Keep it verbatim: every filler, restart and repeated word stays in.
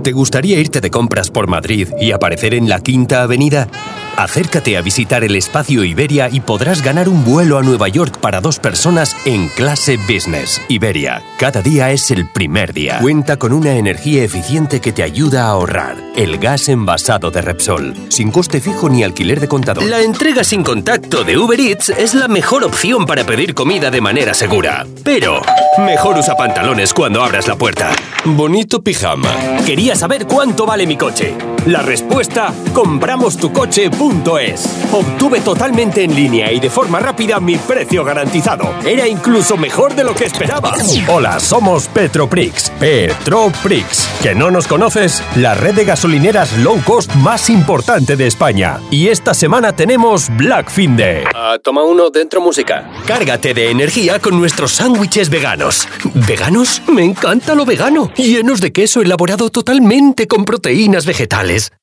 ¿Te gustaría irte de compras por Madrid y aparecer en la Quinta Avenida? Acércate a visitar el espacio Iberia y podrás ganar un vuelo a Nueva York para dos personas en clase business. Iberia, cada día es el primer día. Cuenta con una energía eficiente que te ayuda a ahorrar. El gas envasado de Repsol, sin coste fijo ni alquiler de contador. La entrega sin contacto de Uber Eats es la mejor opción para pedir comida de manera segura. Pero mejor usa pantalones cuando abras la puerta. Bonito pijama. Quería saber cuánto vale mi coche. La respuesta: compramos tu coche punto es. Obtuve totalmente en línea y de forma rápida mi precio garantizado. Era incluso mejor de lo que esperaba. Hola, somos Petroprix. Petroprix. ¿Que no nos conoces? La red de gasolineras low cost más importante de España. Y esta semana tenemos Black Finde. Uh, toma uno, dentro música. Cárgate de energía con nuestros sándwiches veganos. ¿Veganos? Me encanta lo vegano. Llenos de queso elaborado totalmente con proteínas vegetales.